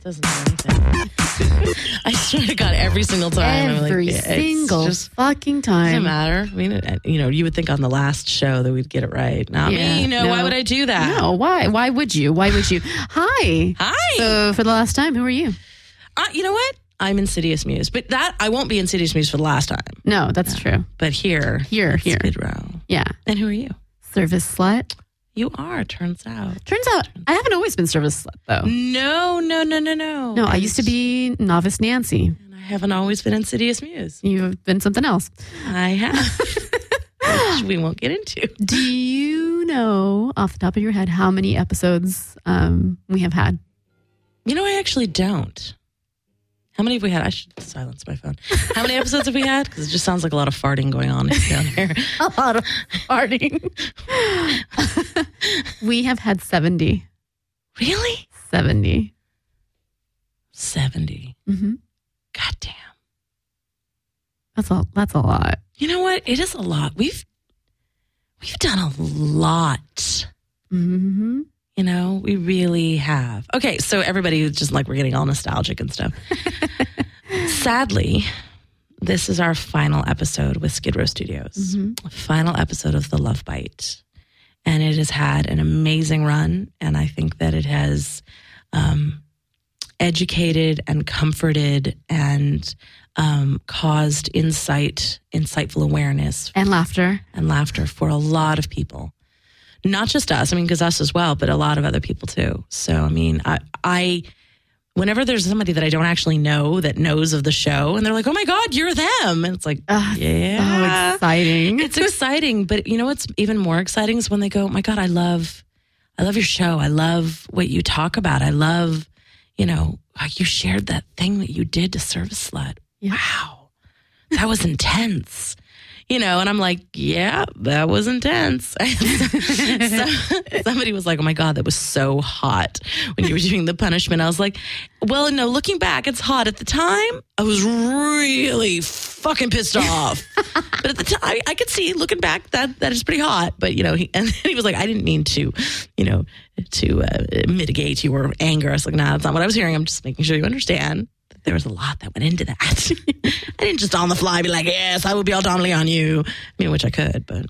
doesn't do anything. I swear to God, every single time. Every single fucking time. Doesn't matter. I mean, you would think on the last show that we'd get it right. Not me. No, why would I do that? No, why? Why would you? Why would you? Hi. So for the last time, who are you? You know what? I'm Insidious Muse, but I won't be Insidious Muse for the last time. No, that's true. But here. Skid Row. Yeah. And who are you? Service slut. You are, turns out. I haven't always been service slut, though. No. No, I used to be novice Nancy. And I haven't always been Insidious Muse. You've been something else. I have. Which we won't get into. Do you know, off the top of your head, how many episodes we have had? I actually don't. How many have we had? I should silence my phone. How many episodes have we had? Because it just sounds like a lot of farting going on down here. A lot of farting. We have had 70. Really? 70. 70. Mm-hmm. God damn. That's a lot. You know what? It is a lot. We've done a lot. Mm-hmm. We really have. Okay, so everybody just we're getting all nostalgic and stuff. Sadly, this is our final episode with Skid Row Studios. Mm-hmm. Final episode of The Love Bite. And it has had an amazing run. And I think that it has educated and comforted and caused insightful awareness. And laughter. For a lot of people. Not just us, because us as well, but a lot of other people too. So, I whenever there's somebody that I don't actually know that knows of the show and they're like, oh my God, you're them. And it's like, yeah. So exciting. It's exciting. But what's even more exciting is when they go, oh my God, I love your show. I love what you talk about. I love, you shared that thing that you did to Service Slut. Yeah. Wow. That was intense. And I'm like, yeah, that was intense. Somebody was like, oh my God, that was so hot when you were doing the punishment. I was like, well, no, looking back, it's hot. At the time, I was really fucking pissed off. But at the time, I could see, looking back, that is pretty hot. But, and then he was like, I didn't mean to, mitigate your anger. I was like, nah, that's not what I was hearing. I'm just making sure you understand. There was a lot that went into that. I didn't just on the fly be like, yes, I will be all Donnelly on you. Which I could, but.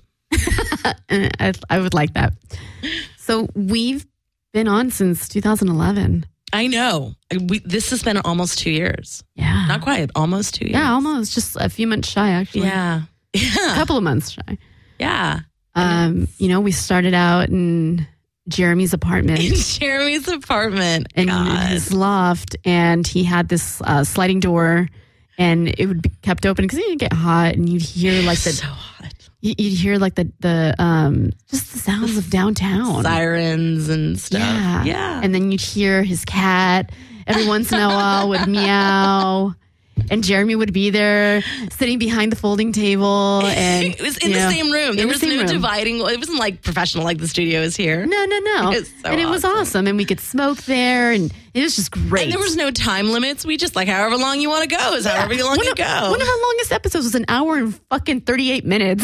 I would like that. So we've been on since 2011. I know. This has been almost 2 years. Yeah. Not quite, almost 2 years. Yeah, almost. Just a few months shy, actually. Yeah. A couple of months shy. Yeah. We started out in Jeremy's apartment. In Jeremy's apartment. And God. his loft. And he had this sliding door. And it would be kept open because it would get hot. And you'd hear so hot. You'd hear the just the sounds of downtown. Sirens and stuff. Yeah. And then you'd hear his cat every once in a while would meow. And Jeremy would be there sitting behind the folding table. And it was in the same room. There was no dividing. It wasn't like professional like the studio is here. No. It was awesome. And we could smoke there. And it was just great. And there was no time limits. We just however long you want to go is however long you go. One of our longest episodes was an hour and fucking 38 minutes.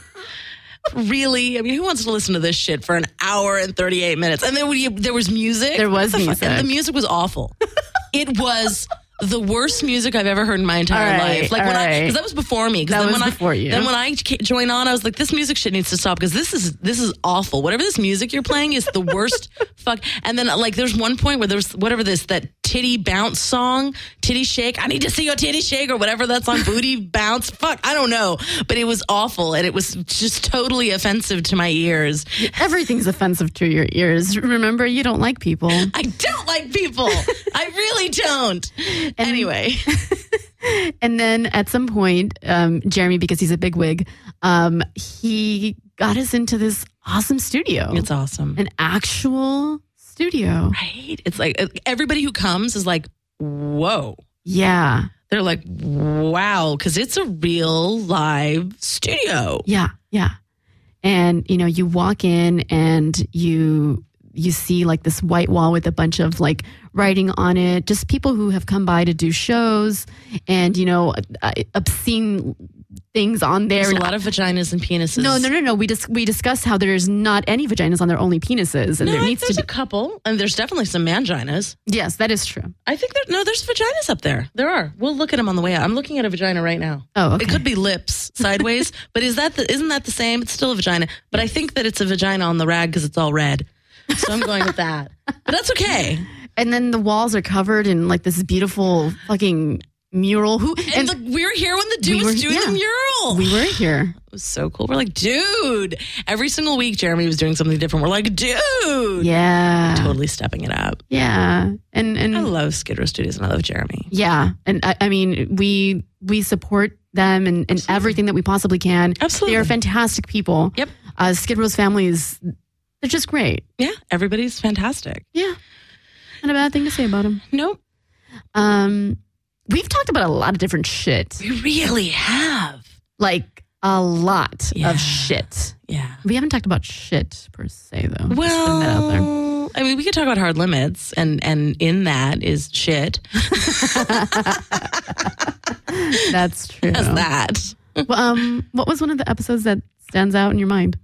Really? Who wants to listen to this shit for an hour and 38 minutes? And then there was music. There was music. And the music was awful. It was the worst music I've ever heard in my entire life. Because that was before me. That was before you. Then when I joined on, I was like, this music shit needs to stop because this is awful. Whatever this music you're playing is the worst. Fuck. And then there's one point where there's that titty bounce song, titty shake. I need to see your titty shake or whatever that song, booty bounce. Fuck, I don't know. But it was awful and it was just totally offensive to my ears. Everything's offensive to your ears. Remember, you don't like people. I don't like people. I really don't. Anyway. And then at some point, Jeremy, because he's a bigwig, he got us into this awesome studio. It's awesome. An actual studio. Right. It's like everybody who comes is like, whoa. Yeah. They're like, wow, because it's a real live studio. Yeah. And, you walk in and you see like this white wall with a bunch of like writing on it, just people who have come by to do shows and, you know, obscene things on there. There's a lot of vaginas and penises. No. We discussed how there's not any vaginas on there, only penises. And there's a couple. And there's definitely some manginas. Yes, that is true. I think there's vaginas up there. There are. We'll look at them on the way out. I'm looking at a vagina right now. Oh, okay. It could be lips sideways, but isn't that the same? It's still a vagina. But I think that it's a vagina on the rag because it's all red. So I'm going with that. But that's okay. And then the walls are covered in like this beautiful fucking mural. And we were here when the dude was doing the mural. We were here. It was so cool. We're like, dude. Every single week, Jeremy was doing something different. We're like, dude. Yeah. Totally stepping it up. Yeah. And I love Skid Row Studios and I love Jeremy. Yeah. And I mean, we support them and everything that we possibly can. Absolutely. They are fantastic people. Yep. Skid Row's family they're just great. Yeah. Everybody's fantastic. Yeah. Not a bad thing to say about them. Nope. We've talked about a lot of different shit. We really have. Like a lot of shit. Yeah. We haven't talked about shit per se, though. Well, I mean, we could talk about Hard Limits, and in that is shit. That's true. That's that. Well, what was one of the episodes that stands out in your mind?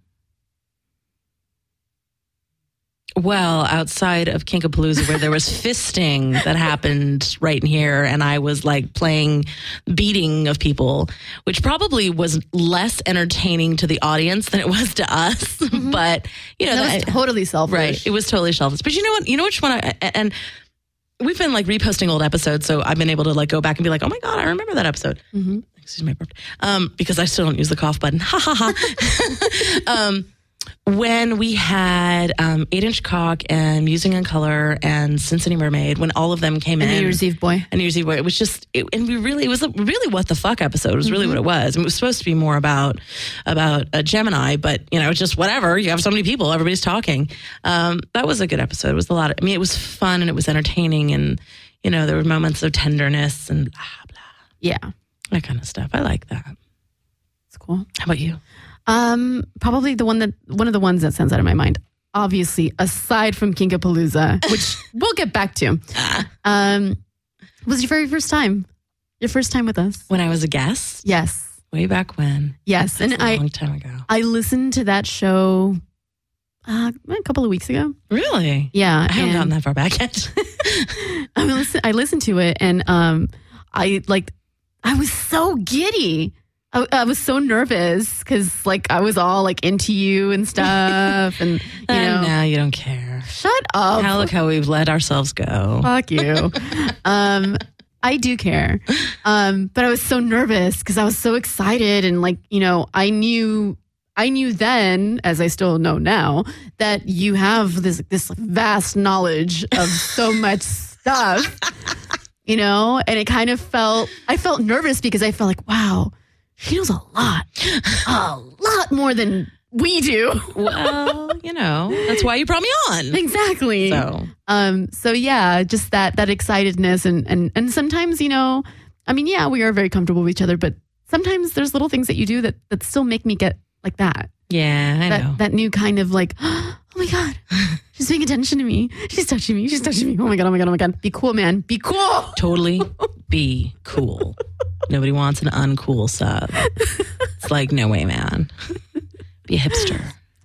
Well, outside of Kinkapalooza, where there was fisting that happened right in here, and I was like playing beating of people, which probably was less entertaining to the audience than it was to us. Mm-hmm. But, you know, that was totally selfish. Right. It was totally selfish. But you know what? You know which one? And we've been like reposting old episodes, so I've been able to like go back and be like, oh my God, I remember that episode. Mm-hmm. Excuse me, because I still don't use the cough button. Ha ha ha. When we had 8-Inch Cock and Musing in Color and Cincinnati Mermaid, when all of them came in. And New Year's Eve Boy. And New Year's Eve Boy. It was just, it was a really what the fuck episode. It was really what it was. And it was supposed to be more about a Gemini, but, you know, just whatever. You have so many people, everybody's talking. That was a good episode. It was it was fun and it was entertaining. And, you know, there were moments of tenderness and blah, blah. Yeah. That kind of stuff. I like that. It's cool. How about you? Probably one of the ones that stands out in my mind. Obviously, aside from Kinkapalooza, which we'll get back to, was your very first time. Your first time with us. When I was a guest? Yes. Way back when. Yes. That's a long time ago. I listened to that show a couple of weeks ago. Really? Yeah. I haven't gotten that far back yet. I listened to it and I was so giddy. I was so nervous because, like, I was all, like, into you and stuff. And, you know. Now you don't care. Shut up. Look how we've let ourselves go. Fuck you. I do care. But I was so nervous because I was so excited. And, like, you know, I knew then, as I still know now, that you have this vast knowledge of so much stuff, you know? And it kind of I felt nervous because I felt like, wow, she knows a lot more than we do. Well, you know, that's why you brought me on. Exactly. So yeah, just that excitedness and sometimes, you know, I mean, yeah, we are very comfortable with each other, but sometimes there's little things that you do that still make me get like that. Yeah, I know. That new kind of like, oh my God, she's paying attention to me. She's touching me. Oh my God. Be cool, man. Be cool. Totally be cool. Nobody wants an uncool sub. It's like, no way, man. Be a hipster.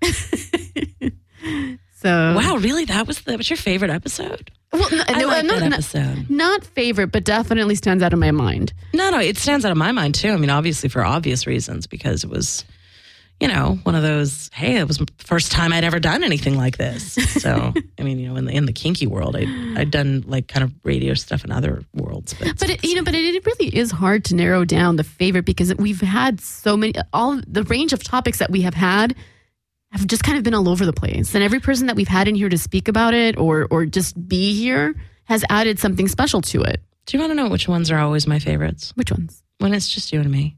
So wow, really? That was your favorite episode? Well, that episode. Not favorite, but definitely stands out in my mind. No, it stands out in my mind too. I mean, obviously for obvious reasons, because it was, you know, one of those, hey, it was the first time I'd ever done anything like this. So, I mean, you know, in the kinky world, I'd done like kind of radio stuff in other worlds. But it really is hard to narrow down the favorite because we've had so many, all the range of topics that we have had have just kind of been all over the place. And every person that we've had in here to speak about it or just be here has added something special to it. Do you want to know which ones are always my favorites? Which ones? When it's just you and me.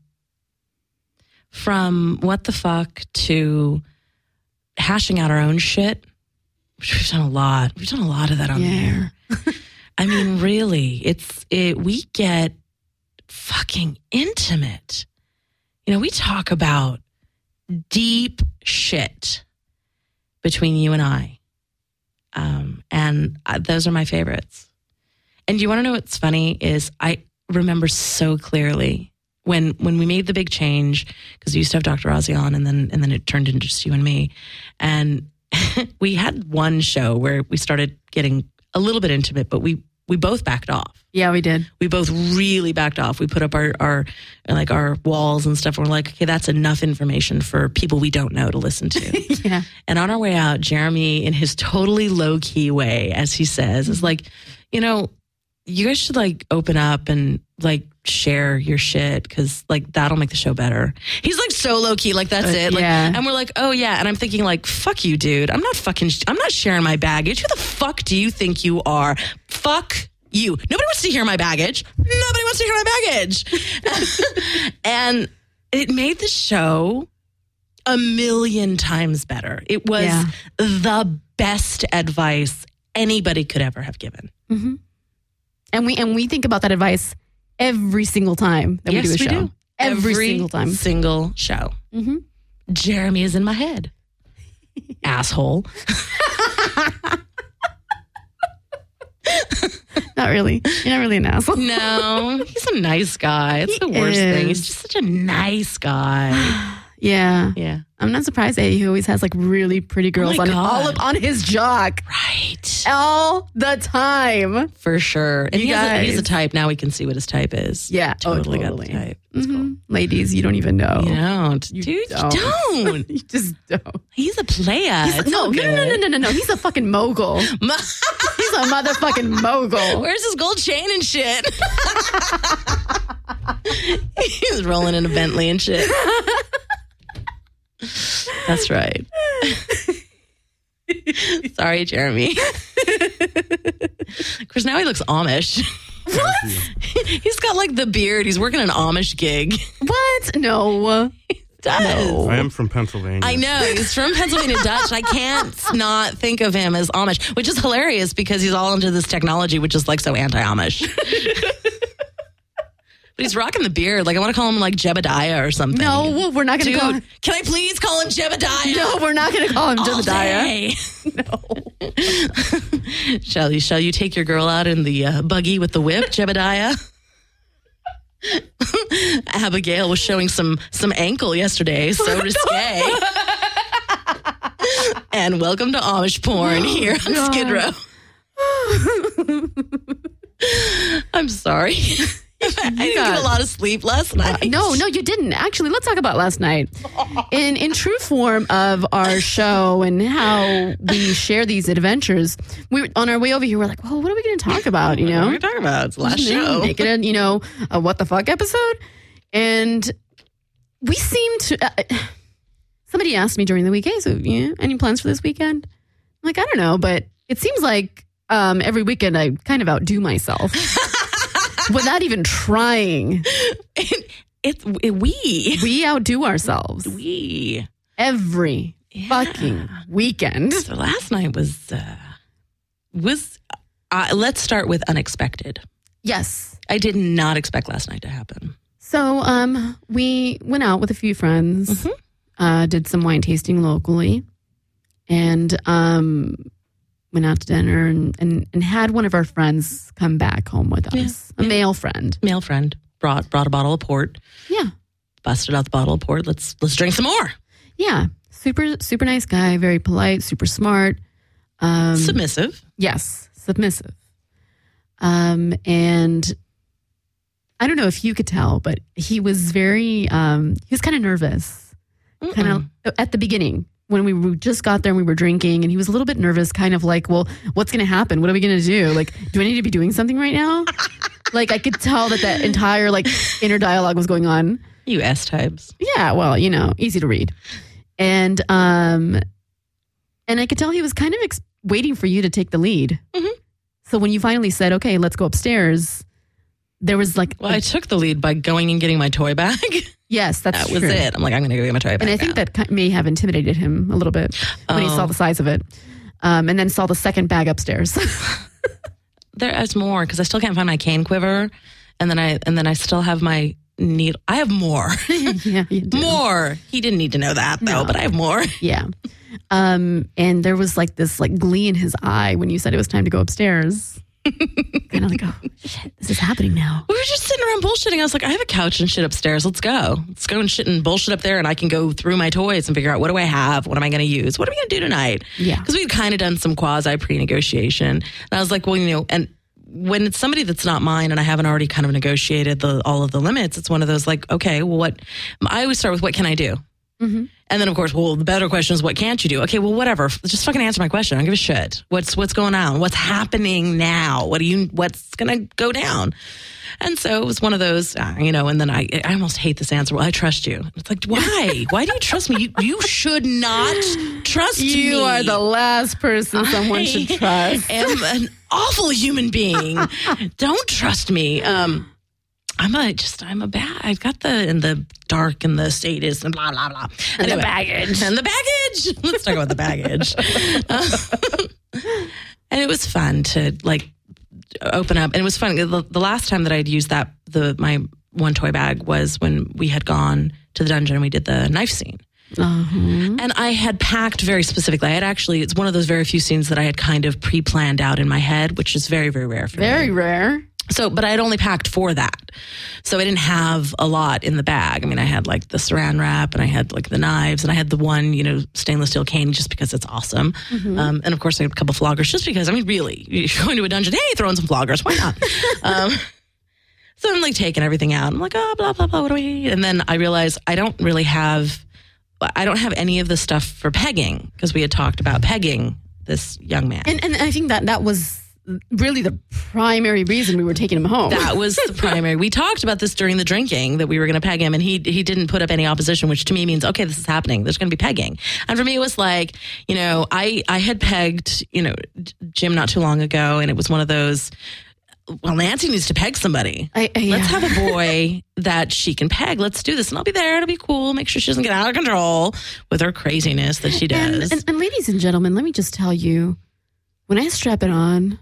From what the fuck to hashing out our own shit, which we've done a lot. We've done a lot of that on the air. I mean, really, we get fucking intimate. You know, we talk about deep shit between you and I. And those are my favorites. And you want to know what's funny is I remember so clearly when we made the big change, because we used to have Dr. Ozzy on, and then it turned into just you and me. And we had one show where we started getting a little bit intimate, but we both backed off. Yeah, we did. We both really backed off. We put up our walls and stuff. And we're like, okay, that's enough information for people we don't know to listen to. Yeah. And on our way out, Jeremy, in his totally low key way, as he says, is like, you know, you guys should like open up and like share your shit, because like that'll make the show better. He's like so low key, like that's it. Like, yeah. And we're like, oh yeah. And I'm thinking like, fuck you, dude. I'm not sharing my baggage. Who the fuck do you think you are? Fuck you. Nobody wants to hear my baggage. Nobody wants to hear my baggage. And it made the show a million times better. It was the best advice anybody could ever have given. Mm-hmm. And we think about that advice every single time that we do a show. Do. Every single time. Single show. Mm-hmm. Jeremy is in my head. Asshole. Not really. You're not really an asshole. No, he's a nice guy. It's the worst thing. He's just such a nice guy. Yeah. Yeah. I'm not surprised that he always has like really pretty girls all up on his jock. Right. All the time. For sure. And he's a type. Now we can see what his type is. Yeah. Totally got the type. It's cool. Ladies, you don't even know. You don't. Dude, you don't. You just don't. He's a player. No. He's a fucking mogul. He's a motherfucking mogul. Where's his gold chain and shit? He's rolling in a Bentley and shit. That's right. Sorry, Jeremy. Because now he looks Amish. What? He's got like the beard. He's working an Amish gig. What? No. He does. No. I am from Pennsylvania. I know. He's from Pennsylvania Dutch. I can't not think of him as Amish, which is hilarious because he's all into this technology, which is like so anti-Amish. But he's rocking the beard. Like, I want to call him, like, Jebediah or something. No, we're not going to call him. Can I please call him Jebediah? No, we're not going to call him Jebediah. No. Shall you take your girl out in the buggy with the whip, Jebediah? Abigail was showing some ankle yesterday. So risque. And welcome to Amish porn here on Skid Row. I'm sorry. I didn't get a lot of sleep last night. No, you didn't. Actually, let's talk about last night. In true form of our show and how we share these adventures, we on our way over here, we're like, well, what are we going to talk about? You know? What are we talking about? It's the last show. Make it a what the fuck episode. And we seem to... somebody asked me during the week, hey, so any plans for this weekend? I'm like, I don't know, but it seems like every weekend I kind of outdo myself. Without even trying. We outdo ourselves. Every fucking weekend. So last night was let's start with unexpected. Yes. I did not expect last night to happen. So we went out with a few friends, did some wine tasting locally, and went out to dinner and had one of our friends come back home with us. A male friend. Male friend brought a bottle of port. Yeah. Busted out the bottle of port. Let's drink some more. Yeah. Super nice guy, very polite, super smart. Submissive. Yes, submissive. And I don't know if you could tell, but he was very he was kind of nervous. Kind of at the beginning. When we just got there and we were drinking, and he was a little bit nervous, kind of like, well, what's going to happen? What are we going to do? Like, do I need to be doing something right now? Like, I could tell that entire, like, inner dialogue was going on. You S-types. Yeah, well, easy to read. And I could tell he was kind of waiting for you to take the lead. Mm-hmm. So when you finally said, okay, let's go upstairs, there was like... Well, I took the lead by going and getting my toy bag. Yes, that was it. I'm like, I'm going to go get my toy bag. And I think that may have intimidated him a little bit when he saw the size of it. And then saw the second bag upstairs. There's more because I still can't find my cane quiver. And then I still have my needle. I have more. Yeah, you do. More. He didn't need to know that though, but I have more. Yeah. And there was like this like glee in his eye when you said it was time to go upstairs. Kind of like, oh shit, this is happening now. We were just sitting around bullshitting. I was like, I have a couch and shit upstairs. Let's go. Let's go and shit and bullshit up there, and I can go through my toys and figure out what do I have? What am I going to use? What are we going to do tonight? Yeah. Because we'd kind of done some quasi pre-negotiation. And I was like, well, and when it's somebody that's not mine and I haven't already kind of negotiated all of the limits, it's one of those like, okay, well, what? I always start with what can I do? Mm-hmm. And then, of course, well, the better question is, what can't you do? Okay, well, whatever. Just fucking answer my question. I don't give a shit. What's going on? What's happening now? What's going to go down? And so it was one of those, and then I almost hate this answer. Well, I trust you. It's like, why? Why do you trust me? You should not trust me. You are the last person someone should trust. I am an awful human being. Don't trust me. I'm a bad. I've got in the dark and the sadist and blah blah blah. And the baggage. Let's talk about the baggage. And it was fun to like open up, and it was fun. The last time that I'd used my one toy bag was when we had gone to the dungeon and we did the knife scene. Uh-huh. And I had packed very specifically. It's one of those very few scenes that I had kind of pre-planned out in my head, which is very, very rare for me. Very rare. So, but I had only packed for that. So I didn't have a lot in the bag. I mean, I had like the saran wrap and I had like the knives and I had the one, stainless steel cane just because it's awesome. Mm-hmm. And of course I had a couple of floggers just because, really, you're going to a dungeon, hey, throw in some floggers. Why not? So I'm like taking everything out. I'm like, oh, blah, blah, blah. What do we need? And then I realized I don't have any of the stuff for pegging because we had talked about pegging this young man. And I think that was really the primary reason we were taking him home. That was the primary. We talked about this during the drinking that we were going to peg him, and he didn't put up any opposition, which to me means, okay, this is happening. There's going to be pegging. And for me, it was like, I had pegged, Jim not too long ago, and it was one of those, well, Nancy needs to peg somebody. Let's have a boy that she can peg. Let's do this. And I'll be there. It'll be cool. Make sure she doesn't get out of control with her craziness that she does. And ladies and gentlemen, let me just tell you, when I strap it on,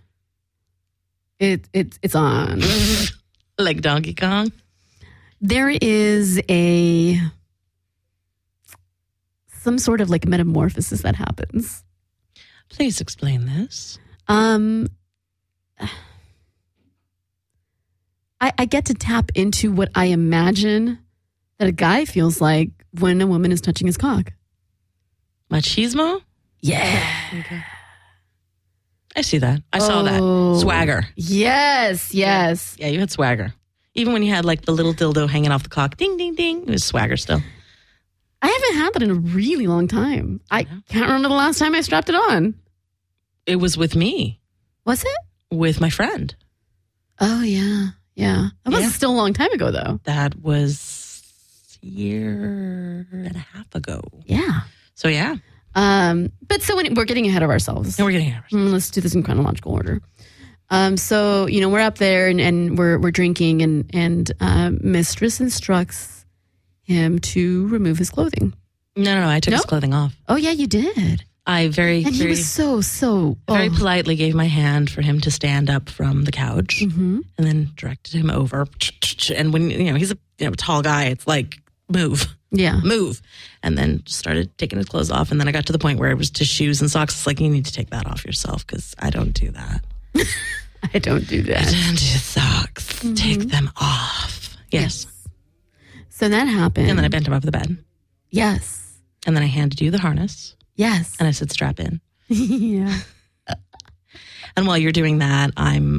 it's on. Like Donkey Kong? There is some sort of like metamorphosis that happens. Please explain this. I get to tap into what I imagine that a guy feels like when a woman is touching his cock. Machismo? Yeah. Okay. I see that. I saw that. Swagger. Yes. Yeah, you had swagger. Even when you had like the little dildo hanging off the cock. Ding, ding, ding. It was swagger still. I haven't had that in a really long time. I can't remember the last time I strapped it on. It was with me. Was it? With my friend. Oh, yeah. Yeah. That was still a long time ago, though. That was a year and a half ago. Yeah. So, yeah. But so we're getting ahead of ourselves. Yeah, we're getting ahead of ourselves. Let's do this in chronological order. So, we're up there and we're drinking and Mistress instructs him to remove his clothing. No, I took his clothing off. Oh, yeah, you did. I he was so very politely gave my hand for him to stand up from the couch, and then directed him over. And when he's a tall guy, it's like move, and then just started taking his clothes off. And then I got to the point where it was just shoes and socks. It's like, you need to take that off yourself because I don't do that. I don't do that. I don't do socks. Take them off. Yes. So that happened, and then I bent him over the bed. Yes. And then I handed you the harness. Yes. And I said, strap in. Yeah. And while you're doing that, I'm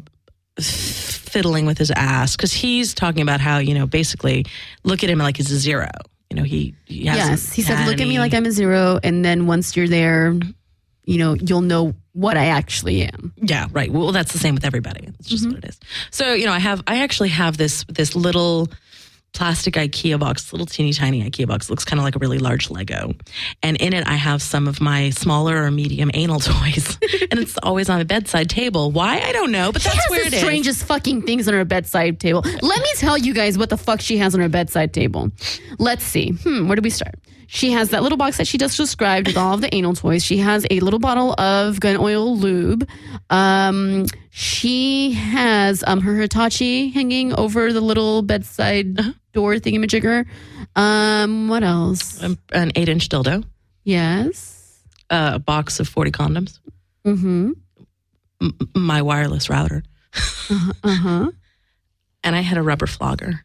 fiddling with his ass because he's talking about how, basically look at him like he's a zero. He said, look at me like I'm a zero. And then once you're there, you'll know what I actually am. Yeah, right. Well, that's the same with everybody. It's just what it is. So, I actually have this little plastic IKEA box, little teeny tiny IKEA box. It looks kind of like a really large Lego. And in it, I have some of my smaller or medium anal toys. And it's always on a bedside table. Why? I don't know, but that's where it is. She has the strangest fucking things on her bedside table. Let me tell you guys what the fuck she has on her bedside table. Let's see. Where do we start? She has that little box that she just described with all of the anal toys. She has a little bottle of gun oil lube. She has her Hitachi hanging over the little bedside door thingamajigger. What else? An 8-inch dildo. Yes. a box of 40 condoms. Mm-hmm. My wireless router. Uh-huh. And I had a rubber flogger.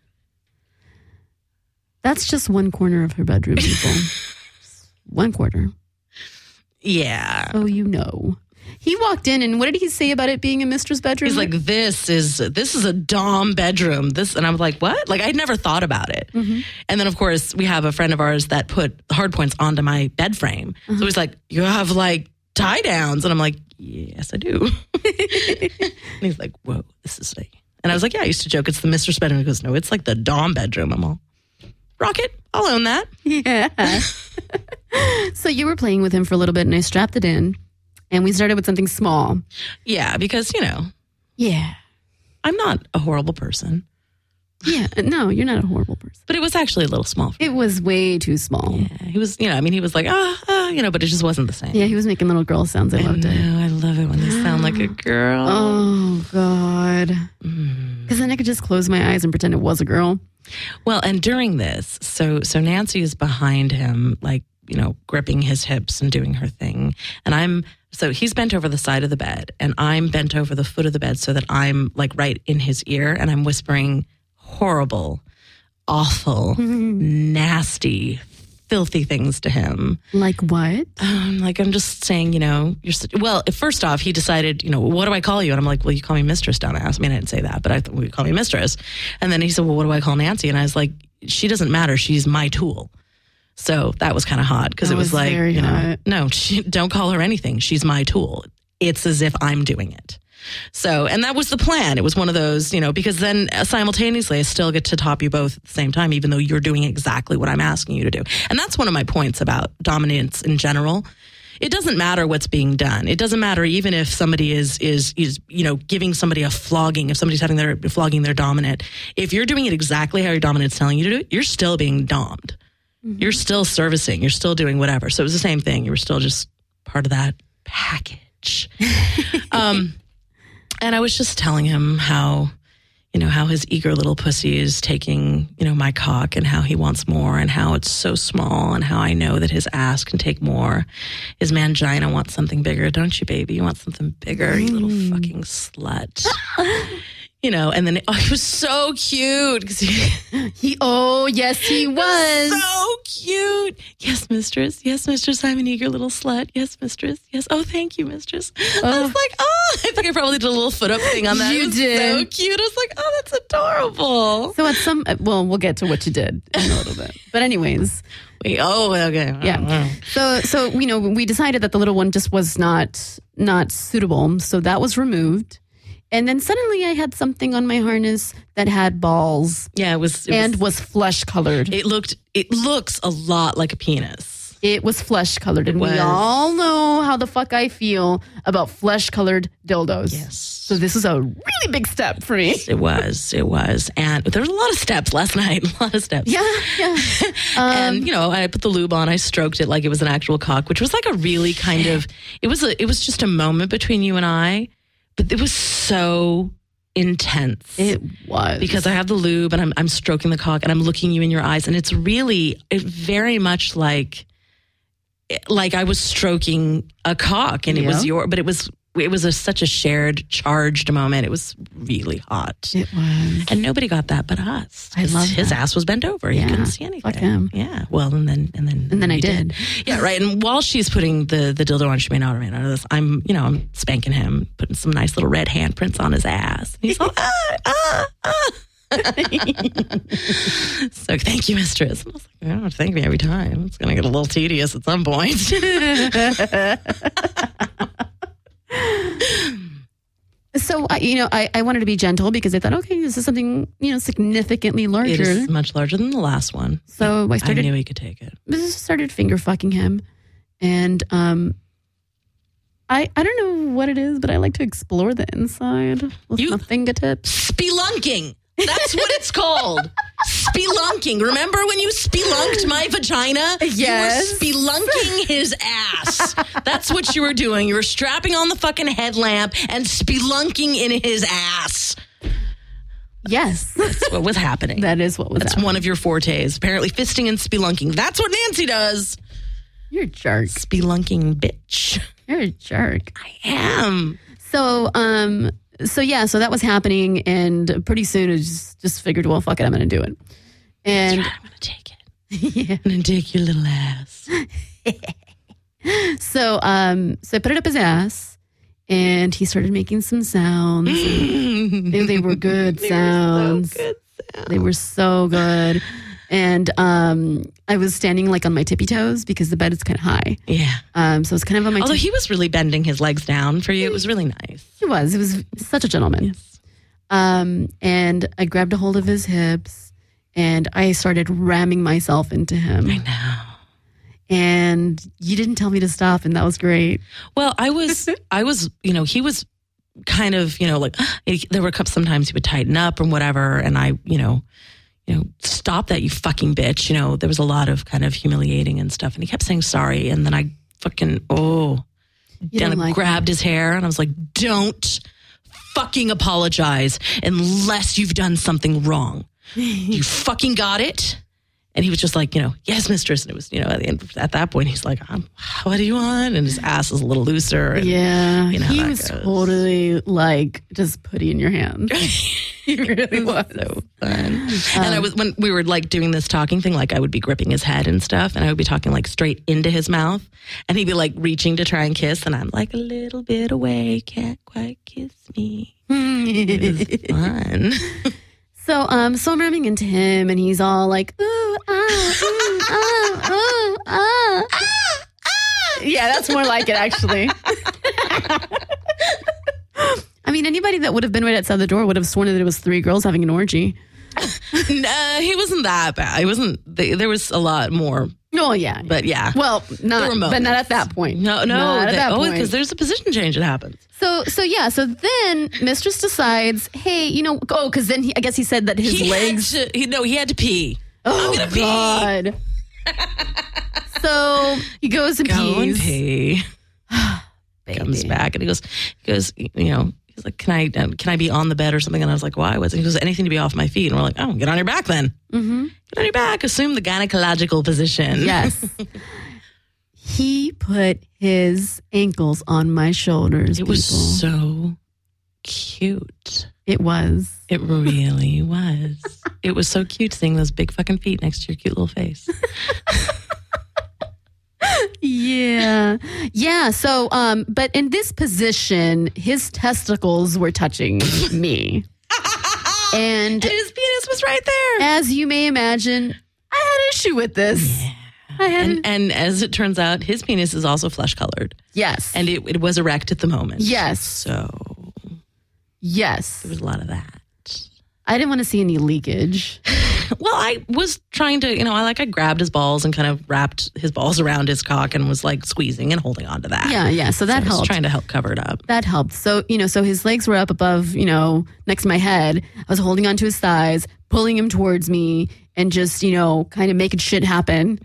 That's just one corner of her bedroom, people. One quarter. Yeah. So you know. He walked in, and what did he say about it being a mistress bedroom? He's like, this is a Dom bedroom. And I'm like, what? Like, I'd never thought about it. Mm-hmm. And then, of course, we have a friend of ours that put hard points onto my bed frame. So he's like, you have like tie downs. And I'm like, yes, I do. And he's like, whoa, this is like, and I was like, yeah, I used to joke it's the mistress bedroom. He goes, no, it's like the Dom bedroom. I'm all, rocket, I'll own that. Yeah. So you were playing with him for a little bit, and I strapped it in. And we started with something small. Yeah, because, Yeah. I'm not a horrible person. Yeah. No, you're not a horrible person. But it was actually a little small for me. It was way too small. Yeah, he was, he was like, but it just wasn't the same. Yeah, he was making little girl sounds. I loved it. I love it when they sound like a girl. Oh, God. Because then I could just close my eyes and pretend it was a girl. Well, and during this, so Nancy is behind him, like, gripping his hips and doing her thing. And so he's bent over the side of the bed, and I'm bent over the foot of the bed so that I'm like right in his ear, and I'm whispering horrible, awful, nasty, filthy things to him. Like what? Like I'm just saying, well, first off, he decided, what do I call you? And I'm like, well, you call me mistress, dumbass. I mean, I didn't say that, but I thought, well, you call me mistress. And then he said, well, what do I call Nancy? And I was like, she doesn't matter. She's my tool. So that was kind of hot because it was like, no, don't call her anything. She's my tool. It's as if I'm doing it. So, and that was the plan. It was one of those, because then simultaneously I still get to top you both at the same time, even though you're doing exactly what I'm asking you to do. And that's one of my points about dominance in general. It doesn't matter what's being done. It doesn't matter even if somebody is giving somebody a flogging, if somebody's flogging their dominant. If you're doing it exactly how your dominant's telling you to do it, you're still being dommed. You're still servicing. You're still doing whatever. So it was the same thing. You were still just part of that package. And I was just telling him how his eager little pussy is taking, my cock, and how he wants more, and how it's so small, and how I know that his ass can take more. His mangina wants something bigger. Don't you, baby? You want something bigger, you little fucking slut. And then he was so cute because yes, he was so cute. Yes, mistress. I'm an eager little slut. Yes, mistress. Yes. Oh, thank you, mistress. I was like, I think I probably did a little foot up thing on that. You did. So cute. I was like, oh, that's adorable. So we'll get to what you did in a little bit. But anyways. Okay. Yeah. So we decided that the little one just was not suitable. So that was removed. And then suddenly I had something on my harness that had balls. Yeah, it was flesh colored. It looks a lot like a penis. It was flesh colored, and we all know how the fuck I feel about flesh colored dildos. Yes. So this was a really big step for me. It was. And there was a lot of steps last night. A lot of steps. Yeah. And I put the lube on. I stroked it like it was an actual cock, which was like a really kind of. It was just a moment between you and I. But it was so intense. It was. Because I have the lube and I'm stroking the cock and I'm looking you in your eyes. And it's very much like I was stroking a cock and it was but it was such a shared, charged moment. It was really hot. It was. And nobody got that but us. I love his ass was bent over. Yeah. You couldn't see anything. Fuck him. Yeah. Well, and then I did. Yeah, right. And while she's putting the dildo on, she may not or may not know this, I'm spanking him, putting some nice little red handprints on his ass. And he's all, So thank you, mistress. I was like, you don't thank me every time. It's going to get a little tedious at some point. So, I wanted to be gentle because I thought, okay, this is something, significantly larger. It is much larger than the last one. So I knew he could take it. Started finger fucking him. And I don't know what it is, but I like to explore the inside with my fingertips. Spelunking. That's what it's called. Spelunking. Remember when you spelunked my vagina? Yes. You were spelunking his ass. That's what you were doing. You were strapping on the fucking headlamp and spelunking in his ass. Yes. That's what was happening. That is what was happening. That's one of your fortes. Apparently fisting and spelunking. That's what Nancy does. You're a jerk. Spelunking bitch. You're a jerk. I am. So that was happening, and pretty soon I just figured, well, fuck it, I'm going to do it. And That's right, I'm going to take it. Yeah. I'm going to take your little ass. So I put it up his ass, and he started making some sounds. They were good sounds. They were so good. And I was standing like on my tippy toes because the bed is kind of high. Yeah. So it's kind of on my Although he was really bending his legs down for you. It was really nice. He was such a gentleman. Yes. And I grabbed a hold of his hips, and I started ramming myself into him. I know. And you didn't tell me to stop, and that was great. Well, I was, he was kind of, like, there were sometimes he would tighten up or whatever. And I, stop that, you fucking bitch. There was a lot of kind of humiliating and stuff. And he kept saying sorry. And then I fucking, grabbed his hair. And I was like, don't fucking apologize unless you've done something wrong. You fucking got it. And he was just like, yes, mistress. And it was, at that point, he's like, what do you want? And his ass is a little looser. And, yeah. He was totally like just putty in your hand. He really was. So fun. And when we were like doing this talking thing, like I would be gripping his head and stuff. And I would be talking like straight into his mouth. And he'd be like reaching to try and kiss. And I'm like a little bit away. Can't quite kiss me. It was fun. So I'm ramming into him, and he's all like, ooh, Yeah, that's more like it, actually. I mean, anybody that would have been right outside the door would have sworn that it was 3 girls having an orgy. No, he wasn't that bad. He wasn't. There was a lot more. Oh, yeah. But yeah. Well, but not at that point. No. Because there's a position change that happens. So then Mistress decides, hey, because then I guess he said that his legs. He had to pee. Oh, I'm gonna God. So he goes and pees. Pee. Comes back and he goes, he's like, can I be on the bed or something? And I was like, why? He goes, anything to be off my feet. And we're like, oh, get on your back then. Mm-hmm. Get on your back. Assume the gynecological position. Yes. He put his ankles on my shoulders. It was so cute. It was. It really was. It was so cute seeing those big fucking feet next to your cute little face. Yeah. So, but in this position, his testicles were touching me. And his penis was right there. As you may imagine, I had issue with this. Yeah. And as it turns out, his penis is also flesh colored. Yes. And it was erect at the moment. Yes. So. Yes. There was a lot of that. I didn't want to see any leakage. Well, I was trying to, I grabbed his balls and kind of wrapped his balls around his cock and was like squeezing and holding on to that. Yeah. So that helped. I was trying to help cover it up. That helped. So, so his legs were up above, next to my head. I was holding onto his thighs, pulling him towards me and just, kind of making shit happen.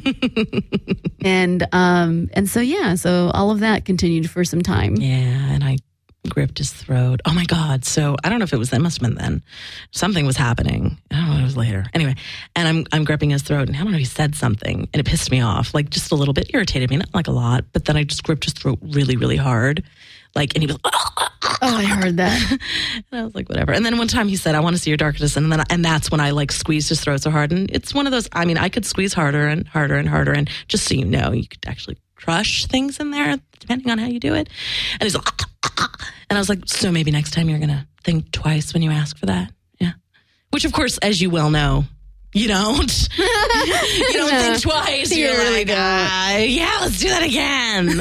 And so all of that continued for some time. Yeah. And I gripped his throat. Oh my God. So I don't know if it was then, must have been then. Something was happening. I don't know, it was later. Anyway, and I'm gripping his throat and I don't know, he said something and it pissed me off, like just a little bit, irritated me, not like a lot, but then I just gripped his throat really, really hard. And he was, oh, I heard that. And I was like, whatever. And then one time he said, I want to see your darkness. And that's when I squeezed his throat so hard. And it's one of those, I could squeeze harder and harder and harder. And just so you know, you could actually crush things in there depending on how you do it. And he's like, and I was like, so maybe next time you're going to think twice when you ask for that. Yeah. Which, of course, as you well know, you don't. You don't think twice. You're like, yeah, let's do that again.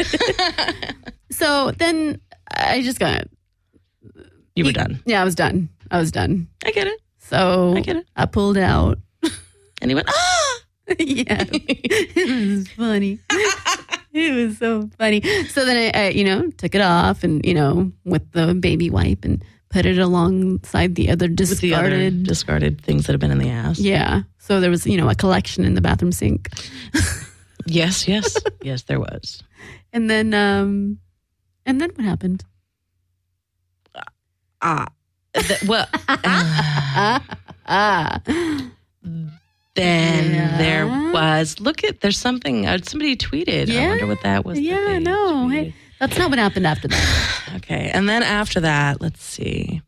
So then I just got... You were done. Yeah, I was done. I get it. So I get it. I pulled out. And he went, Yeah. It was funny. It was so funny. So then I took it off and, with the baby wipe and put it alongside the other discarded things that have been in the ass. Yeah. So there was, a collection in the bathroom sink. Yes. Yes, there was. And then what happened? then there was, there's something, somebody tweeted. I wonder what that was. Yeah, no. Hey, that's not what happened after that. Okay. And then after that, let's see.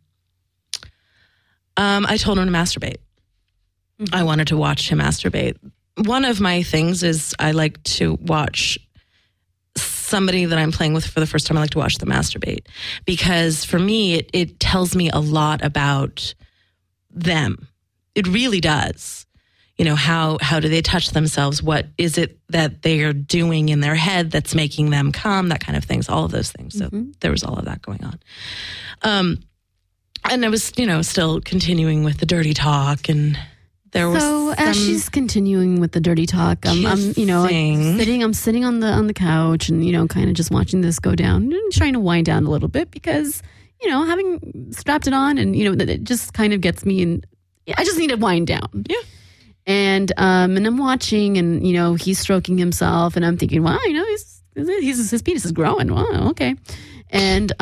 I told him to masturbate. Mm-hmm. I wanted to watch him masturbate. One of my things is I like to watch somebody that I'm playing with for the first time. I like to watch them masturbate because for me, it tells me a lot about them. It really does. You know, how do they touch themselves? What is it that they are doing in their head that's making them come? That kind of things, all of those things. So there was all of that going on. And I was, still continuing with the dirty talk, and there was. So as she's continuing with the dirty talk, I'm sitting on the couch, and kind of just watching this go down and trying to wind down a little bit because having strapped it on, and it just kind of gets me, and I just need to wind down. Yeah. And I'm watching, and he's stroking himself, and I'm thinking, wow, his penis is growing. Wow, okay. And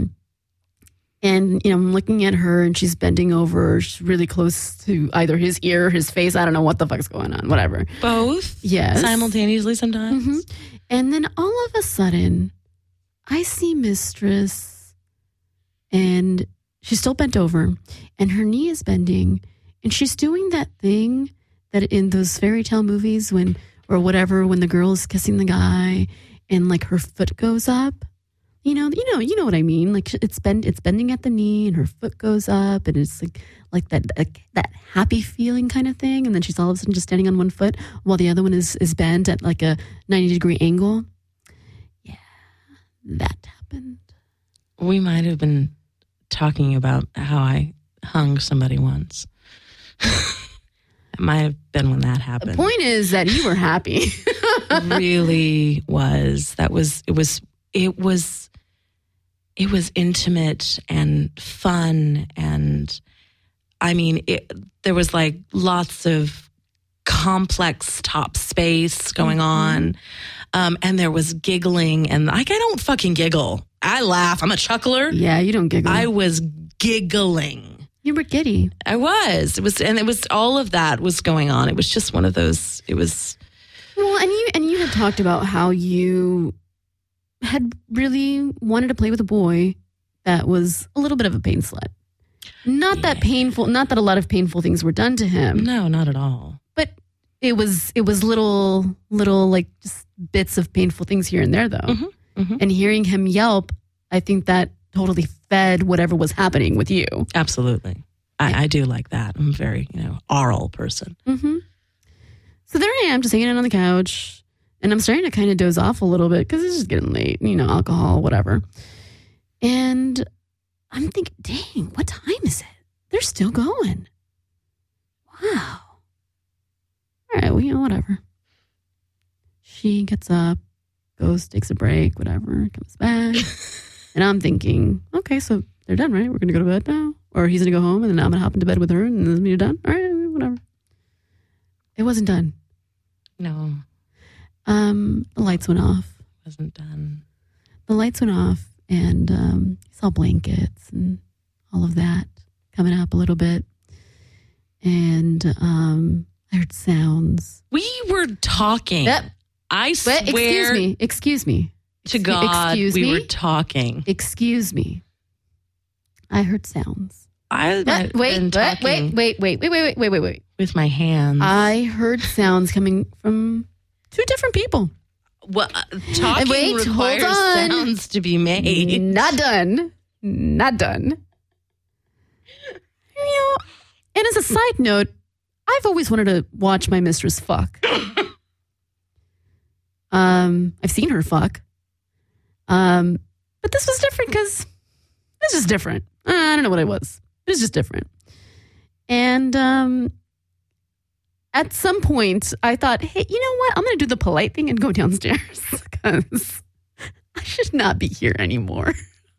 I'm looking at her, and she's bending over. She's really close to either his ear or his face. I don't know what the fuck's going on. Whatever. Both? Yes. Simultaneously sometimes? Mm-hmm. And then all of a sudden, I see Mistress, and she's still bent over, and her knee is bending, and she's doing that thing that in those fairy tale movies when the girl is kissing the guy, and like her foot goes up. You know what I mean? Like it's bending at the knee, and her foot goes up, and it's like that happy feeling kind of thing. And then she's all of a sudden just standing on one foot while the other one is bent at like a 90-degree angle. Yeah, that happened. We might have been talking about how I hung somebody once. It might have been when that happened. The point is that you were happy. Really was. It was intimate and fun, and I mean, there was like lots of complex top space going on, and there was giggling, and I don't fucking giggle. I laugh. I'm a chuckler. Yeah, you don't giggle. I was giggling. You were giddy. I was. It was all of that was going on. It was just one of those. It was. Well, and you had talked about how you had really wanted to play with a boy that was a little bit of a pain slut. Not that painful, not that a lot of painful things were done to him. No, not at all. But it was little like just bits of painful things here and there though. Mm-hmm, mm-hmm. And hearing him yelp, I think that totally fed whatever was happening with you. Absolutely. I do like that. I'm a very, oral person. Mm-hmm. So there I am just hanging out on the couch. And I'm starting to kind of doze off a little bit because it's just getting late, alcohol, whatever. And I'm thinking, dang, what time is it? They're still going. Wow. All right, well, whatever. She gets up, goes, takes a break, whatever, comes back. And I'm thinking, okay, so they're done, right? We're going to go to bed now? Or he's going to go home and then I'm going to hop into bed with her and then we're done? All right, whatever. It wasn't done. No. The lights went off. Wasn't done. The lights went off, and you saw blankets and all of that coming up a little bit. And I heard sounds. We were talking. Yep. I swear. Excuse me. To God, we were talking. Excuse me. I heard sounds. Wait. With my hands. I heard sounds coming from two different people. Well, talking requires sounds to be made. Not done. And as a side note, I've always wanted to watch my mistress fuck. I've seen her fuck. But this was different because this is different. I don't know what it was. It was just different. And at some point, I thought, hey, you know what? I'm going to do the polite thing and go downstairs because I should not be here anymore.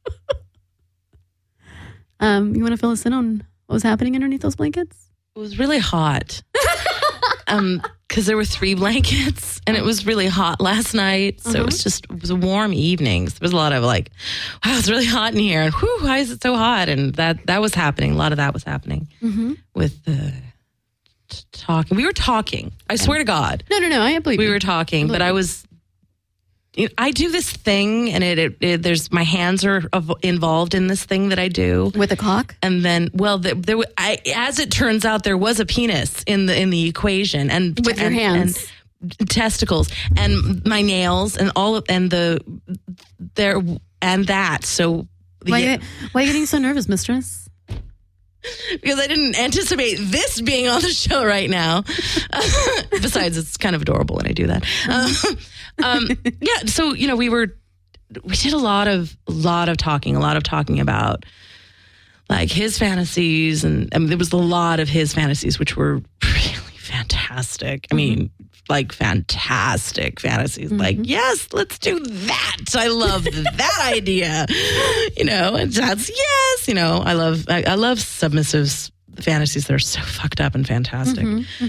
You want to fill us in on what was happening underneath those blankets? It was really hot. Because there were 3 blankets and it was really hot last night. So it was a warm evening. So there was a lot of like, wow, it's really hot in here. And whew, why is it so hot? And that was happening. A lot of that was happening with the talking. We were talking. I swear to God. No. I believe We you. were talking, but I do this thing, and there's my hands are involved in this thing that I do With a cock? and then as it turns out, there was a penis in the equation, and With your hands. and testicles, and my nails, and all of that. So Why are you getting so nervous, mistress? because I didn't anticipate this being on the show right now. Besides, it's kind of adorable when I do that. Yeah, so we did a lot of talking about like his fantasies, and there was a lot of his fantasies which were really fantastic. I mean, like fantastic fantasies. Like, yes, let's do that. I love that idea. And that's yes. I love submissive fantasies that are so fucked up and fantastic.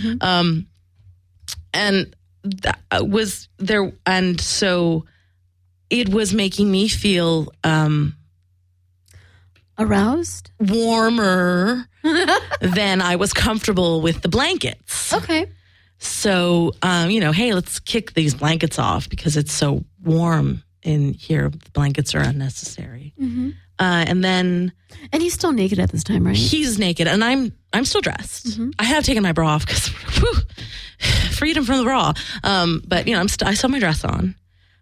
And that was there, and so it was making me feel Aroused? warmer than I was comfortable with the blankets. Okay. So, hey, let's kick these blankets off because it's so warm in here. The blankets are unnecessary. And then And he's still naked at this time, right? he's naked, and I'm still dressed. I have taken my bra off because freedom from the bra. But I still have my dress on,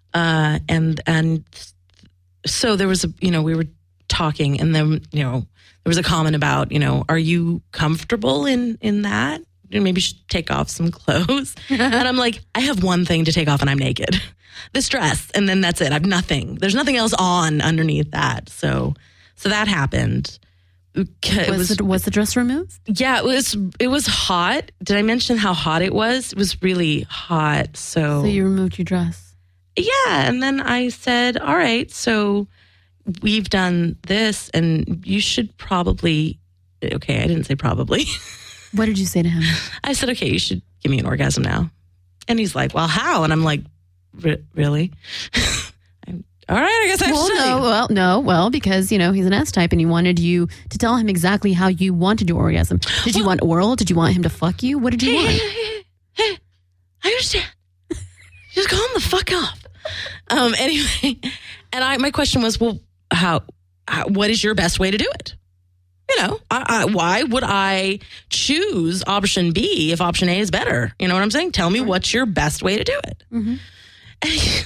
and so there was we were talking, and then there was a comment about are you comfortable in that? Maybe you should take off some clothes. And I'm like, I have one thing to take off, and I'm naked. This dress, and then that's it. I've nothing. There's nothing else on underneath that. So that happened. Was the dress removed? Yeah, it was hot. Did I mention how hot it was? It was really hot. So you removed your dress? Yeah, and then I said, all right, so we've done this, and you should probably, okay, I didn't say probably. What did you say to him? I said, okay, you should give me an orgasm now. And he's like, well, how? And I'm like, really? All right, I guess I have to tell you. Well, because, he's an S-type and he wanted you to tell him exactly how you wanted your orgasm. Did you want oral? Did you want him to fuck you? What did you want? Hey, I understand. Just calm the fuck off. Anyway, and my question was, well, what is your best way to do it? Why would I choose option B if option A is better? You know what I'm saying? Tell me what's your best way to do it. And he's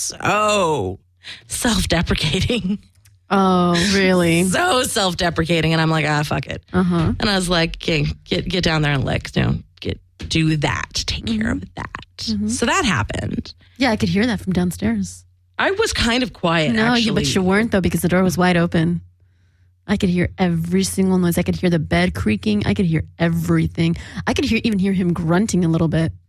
so self-deprecating. Oh, really? So self-deprecating. And I'm like, fuck it. And I was like, okay, get down there and lick. Do that. Take care of that. So that happened. Yeah, I could hear that from downstairs. I was kind of quiet, actually. But you weren't, though, because the door was wide open. I could hear every single noise. I could hear the bed creaking. I could hear everything. I could even hear him grunting a little bit.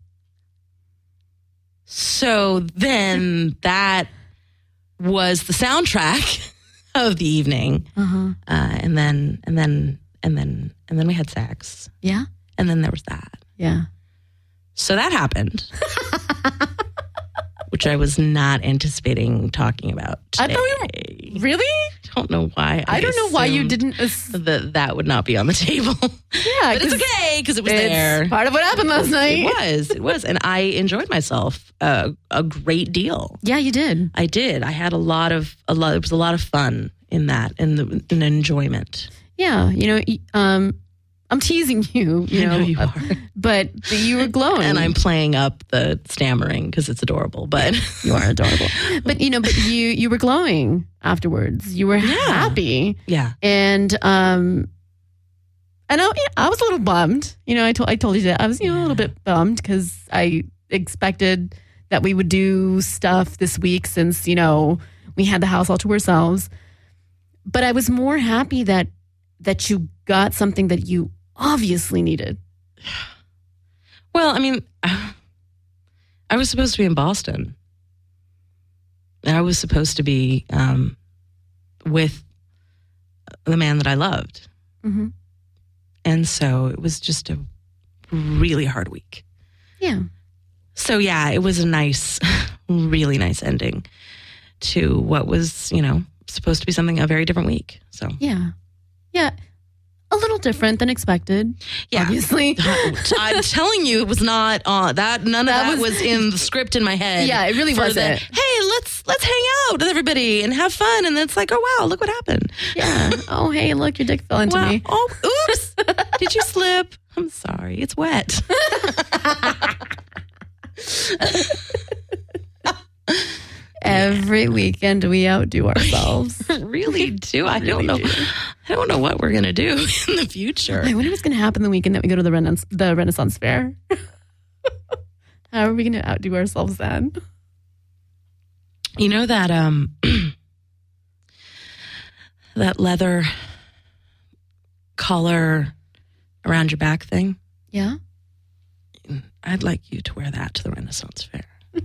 So then that was the soundtrack of the evening. And then we had sex. Yeah? And then there was that. Yeah. So that happened. Which I was not anticipating talking about today. Really? I don't know why. I don't know why you didn't. That would not be on the table. Yeah, but it's okay because it was there. Part of what happened last night. It was, and I enjoyed myself a great deal. Yeah, you did. I did. I had a lot. There was a lot of fun in that, and enjoyment. Yeah, I'm teasing you. I know you are. But you were glowing. And I'm playing up the stammering because it's adorable, but you are adorable. But you were glowing afterwards. You were happy. Yeah. And I was a little bummed. I told you that. I was a little bit bummed because I expected that we would do stuff this week since, we had the house all to ourselves. But I was more happy that you got something that you obviously needed. Well, I mean, I was supposed to be in Boston. I was supposed to be with the man that I loved. And so it was just a really hard week. Yeah. So, yeah, it was a nice, really nice ending to what was, supposed to be a very different week. So, yeah. Yeah. A little different than expected. Yeah. Obviously. I'm telling you, it was not that. None of that was in the script in my head. Yeah, it really wasn't. Hey, let's hang out with everybody and have fun. And then it's like, oh wow, look what happened. Yeah. Oh, hey, look, your dick fell into me. Oh, oops. Did you slip? I'm sorry. It's wet. Every weekend we outdo ourselves. Really do. I don't know. I don't know what we're gonna do in the future. I wonder what's gonna happen the weekend that we go to the Renaissance Fair. How are we gonna outdo ourselves then? You know that that leather collar around your back thing? Yeah. I'd like you to wear that to the Renaissance Fair.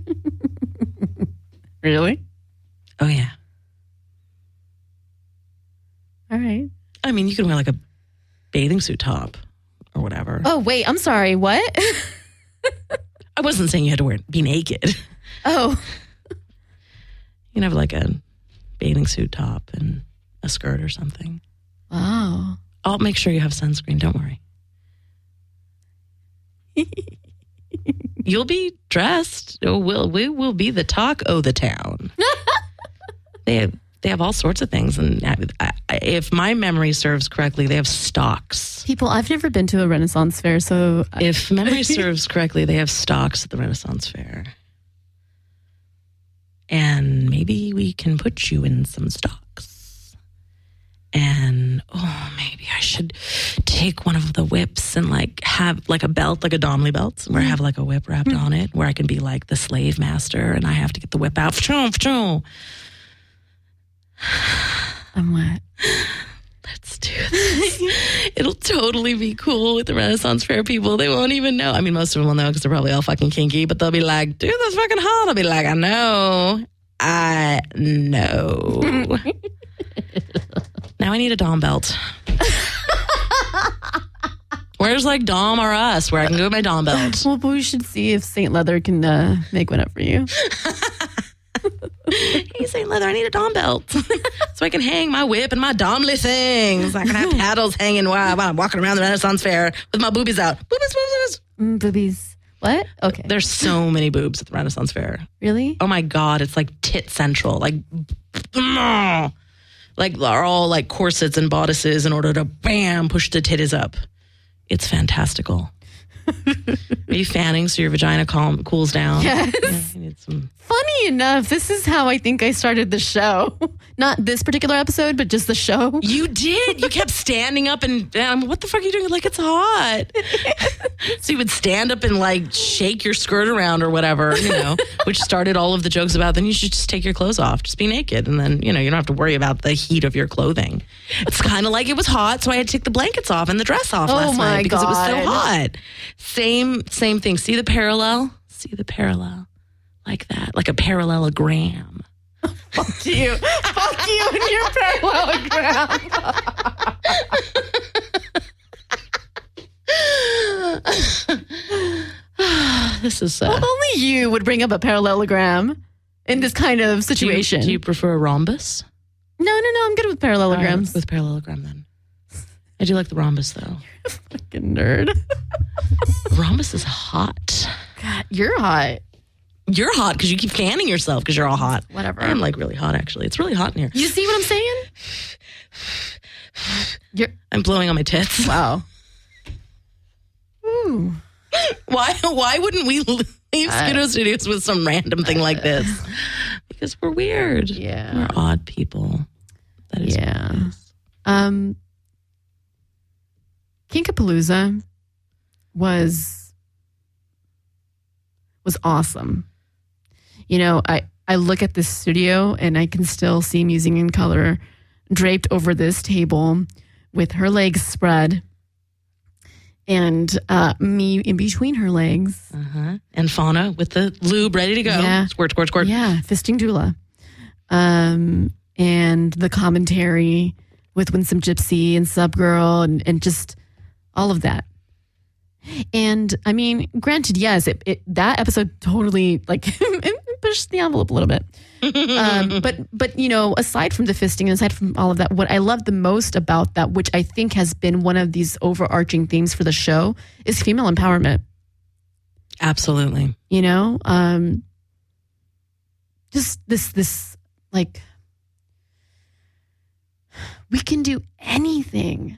Really? Oh, yeah. All right. I mean, you can wear like a bathing suit top or whatever. Oh, wait. I'm sorry. What? I wasn't saying you had to be naked. Oh. You can have like a bathing suit top and a skirt or something. Wow. I'll make sure you have sunscreen. Don't worry. You'll be dressed. We will be the talk of the town. They have all sorts of things, and if my memory serves correctly, they have stocks. People, I've never been to a Renaissance Fair, so if memory serves correctly, they have stocks at the Renaissance Fair, and maybe we can put you in some stocks. And maybe I should take one of the whips and like have like a belt, like a Donnelly belt, where I have like a whip wrapped on it, where I can be like the slave master, and I have to get the whip out. I'm wet. Let's do this. It'll totally be cool with the Renaissance Fair people. They won't even know. I mean, most of them will know because they're probably all fucking kinky, but they'll be like, dude, that's fucking hot. I'll be like, I know. Now I need a Dom belt. Where's like Dom or Us, where I can go with my Dom belt? Well, we should see if St. Leather can make one up for you. Hey, St. Leather, I need a Dom belt so I can hang my whip and my Domly things. I can have paddles hanging while I'm walking around the Renaissance Fair with my boobies out. Boobies. Boobies. What? Okay. There's so many boobs at the Renaissance Fair. Really? Oh my God, it's like tit central. Like are all like corsets and bodices in order to push the titties up. It's fantastical. Are you fanning so your vagina cools down? Yes. Yeah, you need some. Funny enough, this is how I think I started the show. Not this particular episode, but just the show. You did. You kept standing up and what the fuck are you doing? Like, it's hot. So you would stand up and like shake your skirt around or whatever, which started all of the jokes about then you should just take your clothes off. Just be naked. And then, you don't have to worry about the heat of your clothing. It's kind of like it was hot, so I had to take the blankets off and the dress off last night because it was so hot. Same thing. See the parallel? Like that. Like a parallelogram. Fuck you. Fuck you and your parallelogram. This is well, only you would bring up a parallelogram in this kind of situation. Do you prefer a rhombus? No, I'm good with parallelograms. With parallelogram then. I do like the rhombus though. You're a fucking nerd. Rhombus is hot. God, you're hot. You're hot because you keep fanning yourself because you're all hot. Whatever. I'm like really hot actually. It's really hot in here. You see what I'm saying? I'm blowing on my tits. Wow. Ooh. Why wouldn't we leave Skidoo Studios with some random thing like this? Because we're weird. Yeah. We're odd people. That is what it is. Kinkapalooza was awesome. I look at this studio and I can still see Musing in Color draped over this table with her legs spread and me in between her legs. Uh-huh. And Fauna with the lube ready to go. Yeah. Squirt. Yeah, fisting Dula. And the commentary with Winsome Gypsy and Subgirl and just all of that. And I mean, granted, yes, that episode totally like push the envelope a little bit. But you know, aside from the fisting and aside from all of that, what I love the most about that, which I think has been one of these overarching themes for the show, is female empowerment. Absolutely. You know, just this like, we can do anything,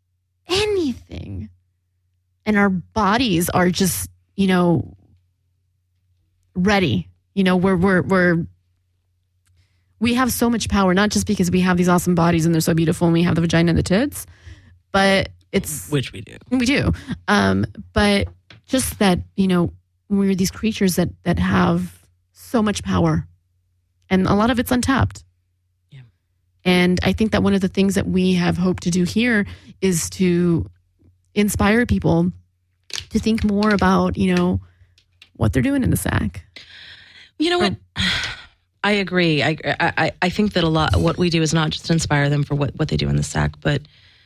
and our bodies are just, you know, ready. You know, we have so much power, not just because we have these awesome bodies and they're so beautiful and we have the vagina and the tits, but which we do. We do. But just that, you know, we're these creatures that have so much power, and a lot of it's untapped. Yeah. And I think that one of the things that we have hoped to do here is to inspire people to think more about, you know, what they're doing in the sack. You know what? I agree. I think that a lot of what we do is not just inspire them for what they do in the sack, but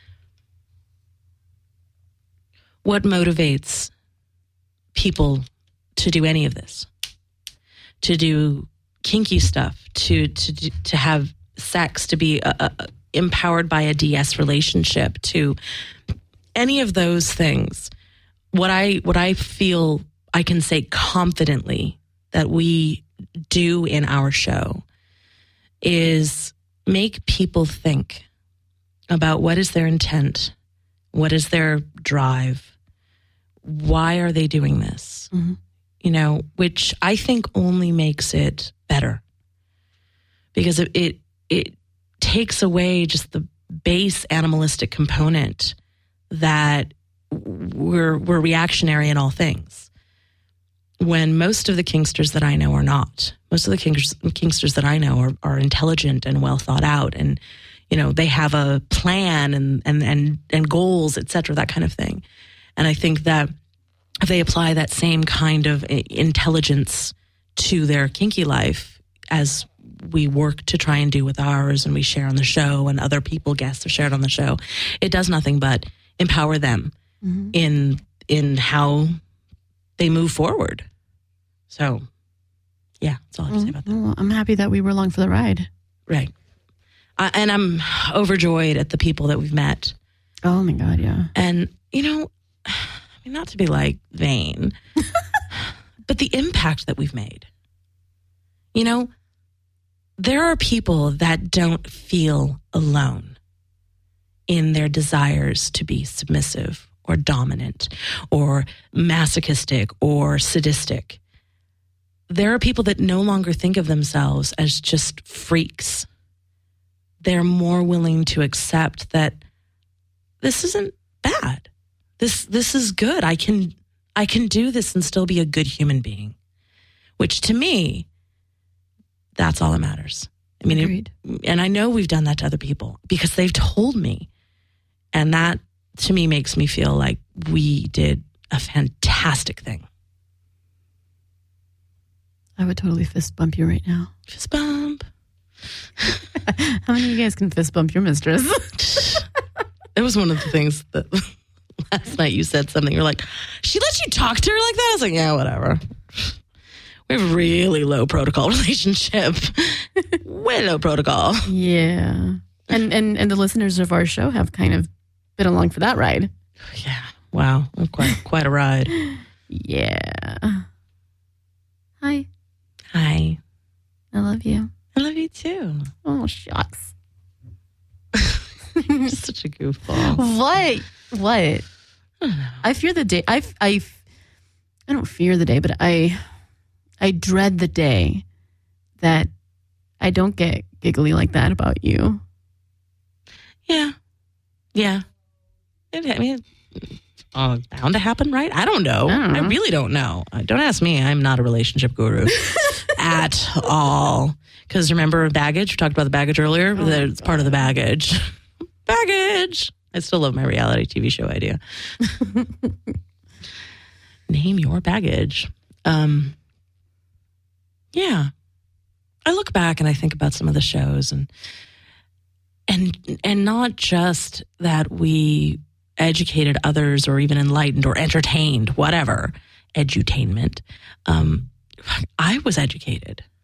what motivates people to do any of this, to do kinky stuff, to have sex, to be empowered by a DS relationship, to any of those things. What I feel I can say confidently that we do in our show is make people think about what is their intent, what is their drive, why are they doing this? Mm-hmm. You know, which I think only makes it better, because it takes away just the base animalistic component that we're reactionary in all things. When most of the kinksters that I know are not. Most of the kinksters that I know are intelligent and well thought out, and you know, they have a plan and goals, etc., that kind of thing. And I think that if they apply that same kind of intelligence to their kinky life, as we work to try and do with ours, and we share on the show, and other guests have shared on the show, it does nothing but empower them in how they move forward. So, yeah, that's all I have to say about that. Well, I'm happy that we were along for the ride. Right. And I'm overjoyed at the people that we've met. Oh, my God, yeah. And, you know, I mean, not to be like vain, but the impact that we've made. You know, there are people that don't feel alone in their desires to be submissive or dominant or masochistic or sadistic. There are people that no longer think of themselves as just freaks. They're more willing to accept that this isn't bad. This is good. I can do this and still be a good human being, which to me, that's all that matters. I mean, and I know we've done that to other people because they've told me, and that to me makes me feel like we did a fantastic thing. I would totally fist bump you right now. Fist bump. How many of you guys can fist bump your mistress? It was one of the things that last night you said something. You're like, she lets you talk to her like that? I was like, yeah, whatever. We have a really low protocol relationship. Way low protocol. Yeah. And the listeners of our show have kind of been along for that ride. Yeah. Wow. Quite a ride. Yeah. Hi. Hi. I love you. I love you too. Oh, shucks. You're such a goofball. What? I fear the day. I don't fear the day, but I dread the day that I don't get giggly like that about you. Yeah. I mean, it's bound to happen, right? I don't know. I really don't know. Don't ask me. I'm not a relationship guru at all. Because remember baggage? We talked about the baggage earlier. It's part of the baggage. Baggage. I still love my reality TV show idea. Name your baggage. Yeah. I look back and I think about some of the shows and not just that we educated others or even enlightened or entertained, whatever, edutainment. I was educated.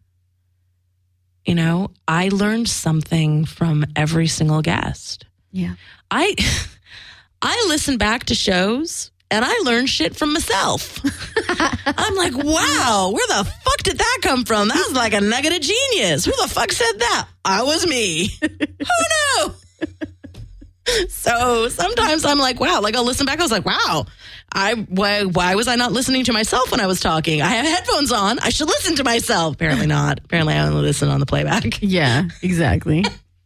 You know, I learned something from every single guest. Yeah. I listen back to shows and I learn shit from myself. I'm like, wow, where the fuck did that come from? That was like a nugget of genius. Who the fuck said that? I was me. Who knew? So sometimes I'm like, wow, like I'll listen back. I was like, wow, why was I not listening to myself when I was talking? I have headphones on. I should listen to myself. Apparently not. Apparently I only listen on the playback. Yeah, exactly.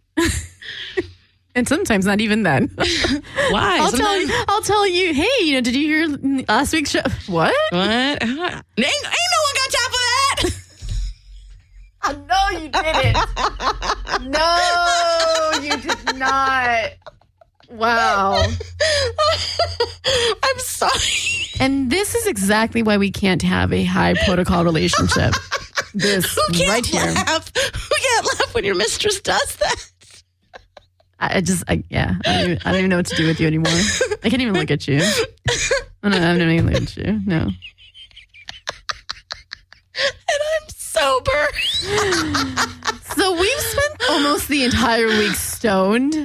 And sometimes not even then. Why? I'll tell you, hey, did you hear last week's show? What? What? Ain't no one got time for that. No, you didn't. No, you did not. Wow. I'm sorry. And this is exactly why we can't have a high protocol relationship. This Who can't right here. laugh? Who can't laugh when your mistress does that? I don't even know what to do with you anymore. I can't even look at you. I don't even look at you. No. And I'm sober. So we've spent almost the entire week stoned,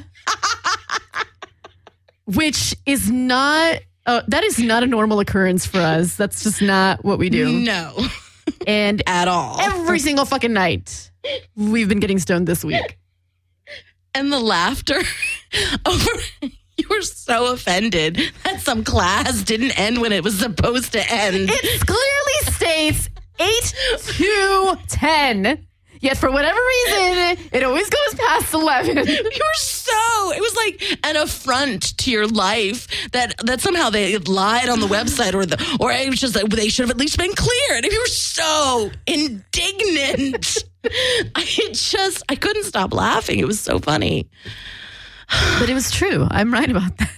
which is not, that is not a normal occurrence for us. That's just not what we do. No. And at all. Every single fucking night, we've been getting stoned this week. And the laughter over, you were so offended that some class didn't end when it was supposed to end. It clearly states 8 to 10. Yet for whatever reason, it always goes past 11. It was like an affront to your life that somehow they lied on the website or it was just like they should have at least been clear. And you were so indignant. I couldn't stop laughing. It was so funny. But it was true. I'm right about that.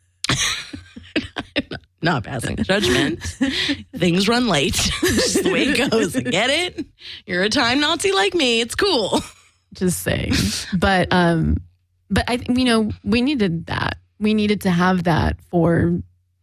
Not passing judgment. Things run late. Just the way it goes. I get it. You're a time Nazi like me. It's cool. Just saying. But I think, we needed that. We needed to have that for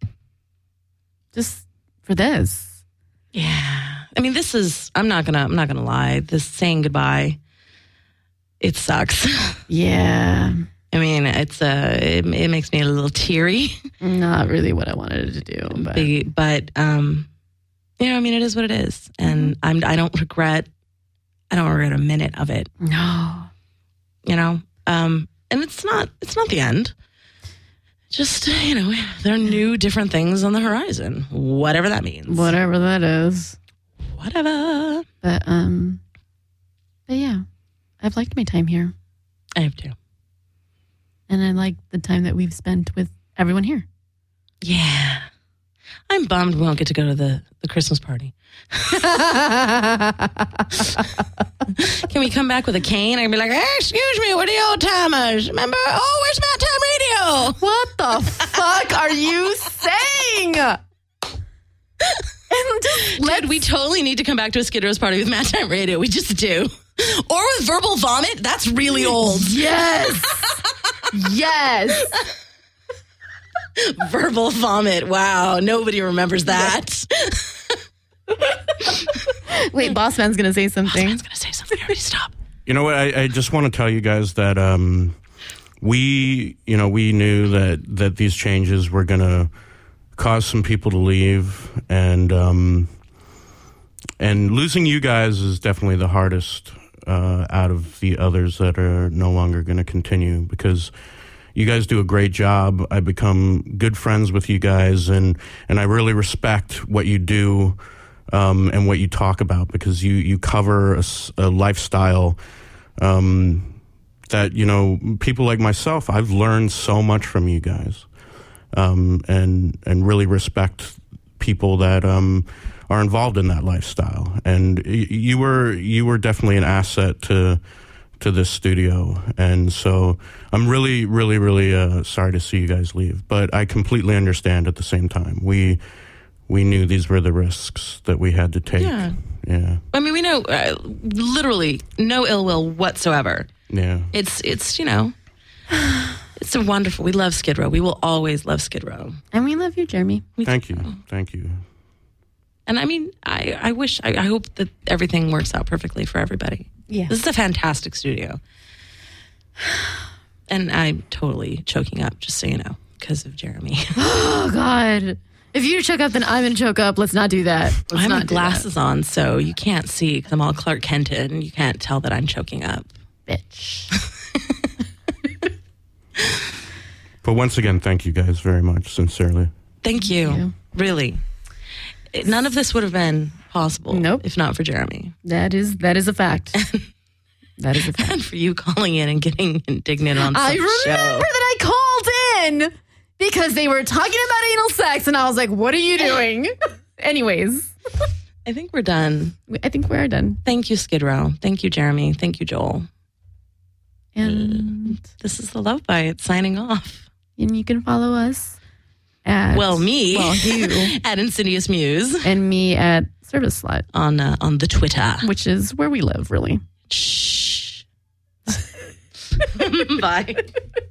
this. Yeah. I mean, I'm not gonna lie. This saying goodbye, it sucks. Yeah. I mean, it makes me a little teary. Not really what I wanted to do, but I mean, it is what it is, and I don't regret a minute of it. No, and it's not the end. Just there are new, different things on the horizon, whatever that means, whatever that is, whatever. But yeah, I've liked my time here. I have too. And I like the time that we've spent with everyone here. Yeah. I'm bummed we won't get to go to the Christmas party. Can we come back with a cane and be like, hey, excuse me, we're the old timers. Remember? Oh, where's Matt Time Radio? What the fuck are you saying? Dude, we totally need to come back to a Skid Row's party with Matt Time Radio. We just do. Or with Verbal Vomit. That's really old. Yes. Yes. Verbal Vomit. Wow. Nobody remembers that. Wait, Boss Man's going to say something. Boss Man's going to say something. Already stop. You know what? I just want to tell you guys that we knew that these changes were going to cause some people to leave, and losing you guys is definitely the hardest out of the others that are no longer going to continue, because you guys do a great job. I become good friends with you guys, and I really respect what you do and what you talk about, because you cover a lifestyle that, people like myself, I've learned so much from you guys, and really respect people that are involved in that lifestyle. And you were definitely an asset to this studio. And so I'm really, really, really sorry to see you guys leave. But I completely understand at the same time. We knew these were the risks that we had to take. Yeah. I mean, we know literally no ill will whatsoever. Yeah. It's it's a wonderful, we love Skid Row. We will always love Skid Row. And we love you, Jeremy. Thank you. And I mean, I hope that everything works out perfectly for everybody. Yeah. This is a fantastic studio. And I'm totally choking up, just so you know, because of Jeremy. Oh, God. If you choke up, then I'm going to choke up. Let's not do that. I have my glasses on, so you can't see because I'm all Clark Kented, and you can't tell that I'm choking up. Bitch. But once again, thank you guys very much, sincerely. Thank you. Really. None of this would have been possible if not for Jeremy. That is a fact. That is a fact. And for you calling in and getting indignant on some I remember show. that I called in because they were talking about anal sex, and I was like, what are you doing? Anyways. I think we're done. I think we're done. Thank you, Skid Row. Thank you, Jeremy. Thank you, Joel. And this is the Love Bite signing off. And you can follow us at you at Insidious Muse and me at Service Slut on the Twitter, which is where we live, really. Shh. Bye.